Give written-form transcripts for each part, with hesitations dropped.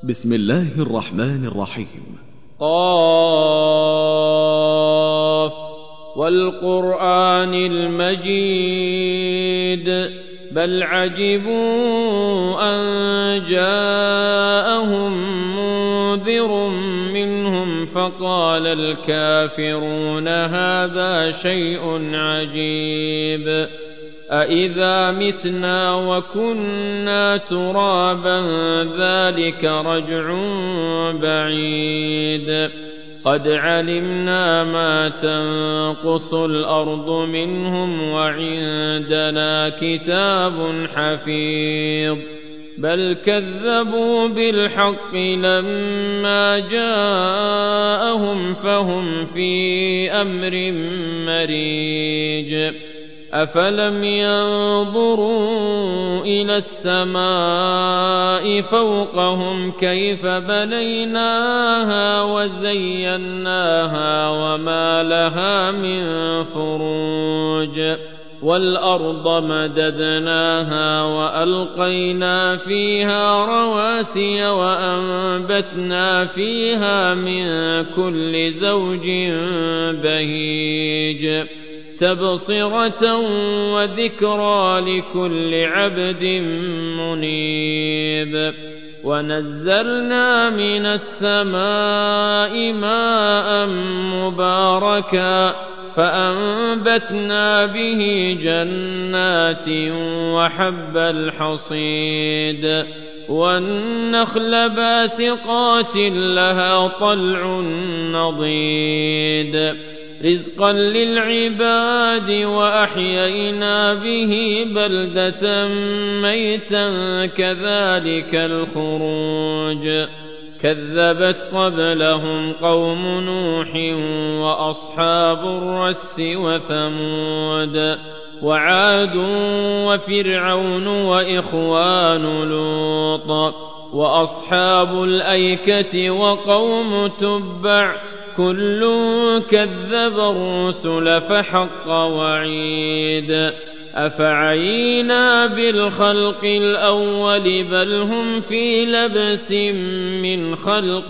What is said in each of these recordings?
بسم الله الرحمن الرحيم. قاف والقرآن المجيد بل عجبوا أن جاءهم منذر منهم فقال الكافرون هذا شيء عجيب أإذا متنا وكنا ترابا ذلك رجع بعيد قد علمنا ما تنقص الأرض منهم وعندنا كتاب حفيظ بل كذبوا بالحق لما جاءهم فهم في أمر مريج أفلم ينظروا إلى السماء فوقهم كيف بنيناها وزيناها وما لها من فروج والأرض مددناها وألقينا فيها رواسي وأنبتنا فيها من كل زوج بهيج تبصرة وذكرى لكل عبد منيب ونزلنا من السماء ماء مباركا فأنبتنا به جنات وحب الحصيد والنخل باسقات لها طلع نضيد رزقا للعباد وأحيينا به بلدة ميتا كذلك الخروج كذبت قبلهم قوم نوح وأصحاب الرس وثمود وعاد وفرعون وإخوان لوط وأصحاب الأيكة وقوم تبع كل كذب الرسل فحق وعيد أفعينا بالخلق الأول بل هم في لبس من خلق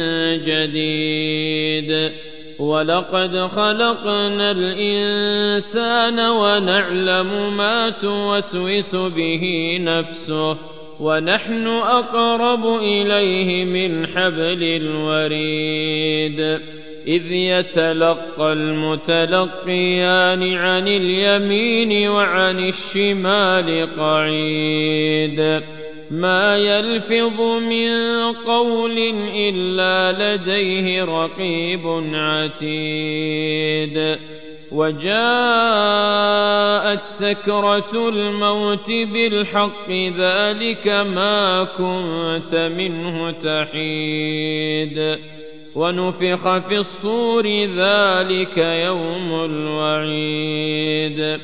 جديد ولقد خلقنا الإنسان ونعلم ما توسوس به نفسه ونحن أقرب إليه من حبل الوريد إذ يتلقى المتلقيان عن اليمين وعن الشمال قعيد ما يلفظ من قول إلا لديه رقيب عتيد وجاءت سكرة الموت بالحق ذلك ما كنت منه تحيد ونفخ في الصور ذلك يوم الوعيد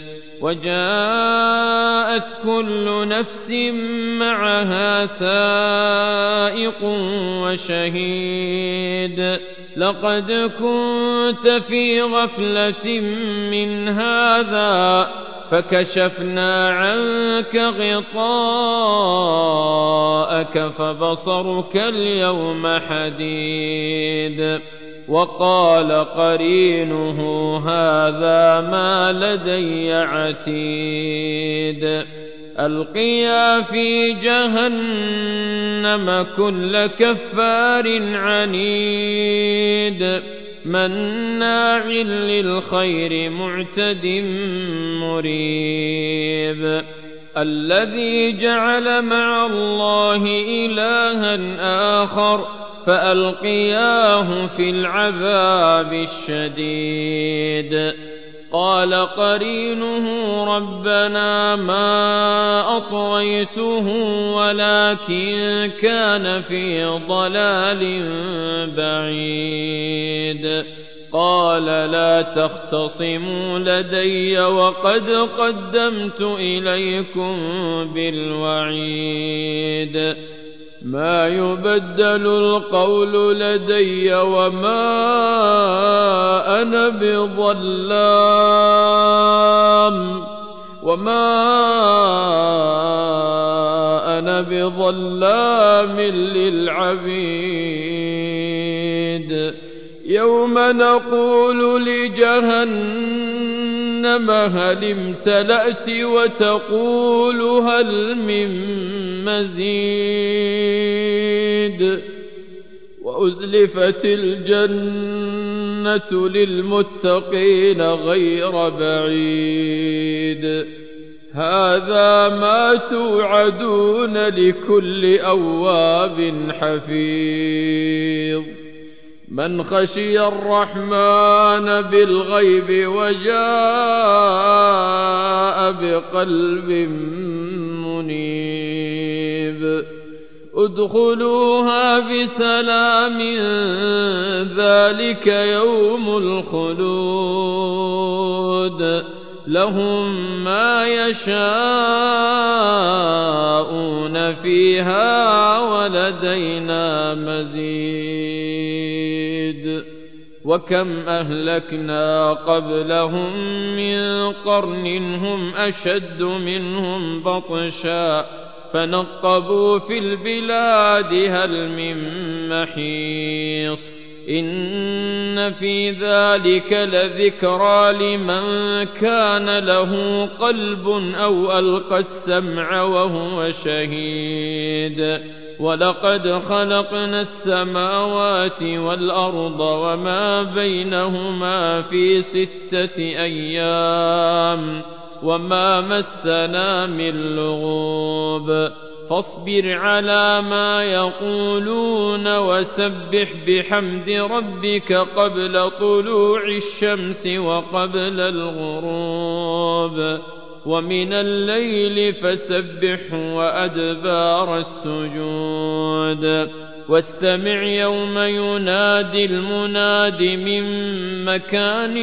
وجاءت كل نفس معها سائق وشهيد لقد كنت في غفلة من هذا فكشفنا عنك غطاءك فبصرك اليوم حديد وقال قرينه هذا ما لدي عتيد ألقيا في جهنم كل كفار عنيد مناع للخير معتد مريب الذي جعل مع الله إلها آخر فألقياه في العذاب الشديد قال قرينه ربنا ما أطغيته ولكن كان في ضلال بعيد قال لا تختصموا لدي وقد قدمت إليكم بالوعيد ما يبدل القول لدي وما أنا بظلام أنا بظلام للعبيد يوم نقول لجهنم هل امتلأت وتقول هل من مزيد وأزلفت الجنة للمتقين غير بعيد هذا ما توعدون لكل أواب حفيظ من خشي الرحمن بالغيب وجاء بقلب منيب ادخلوها بسلام ذلك يوم الخلود لهم ما يشاءون فيها ولدينا مزيد وكم أهلكنا قبلهم من قرن هم أشد منهم بطشا فنقبوا في البلاد هل من محيص إن في ذلك لذكرى لمن كان له قلب أو ألقى السمع وهو شهيد ولقد خلقنا السماوات والأرض وما بينهما في 6 أيام وما مسنا من لغوب فاصبر على ما يقولون وسبح بحمد ربك قبل طلوع الشمس وقبل الغروب ومن الليل فسبح وأدبار السجود واستمع يوم ينادي المناد من مكان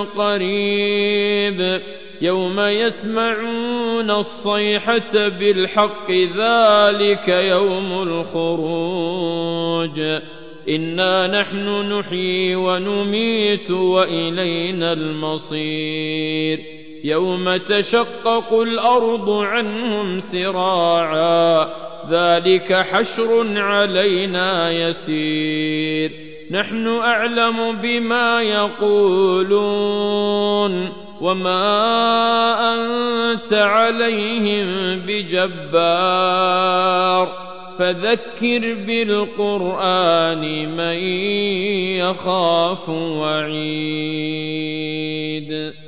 قريب يوم يسمعون الصيحة بالحق ذلك يوم الخروج إنا نحن نحيي ونميت وإلينا المصير يوم تشقق الأرض عنهم سراعا ذلك حشر علينا يسير نحن أعلم بما يقولون وما أنت عليهم بجبار فذكر بالقرآن من يخاف وعيد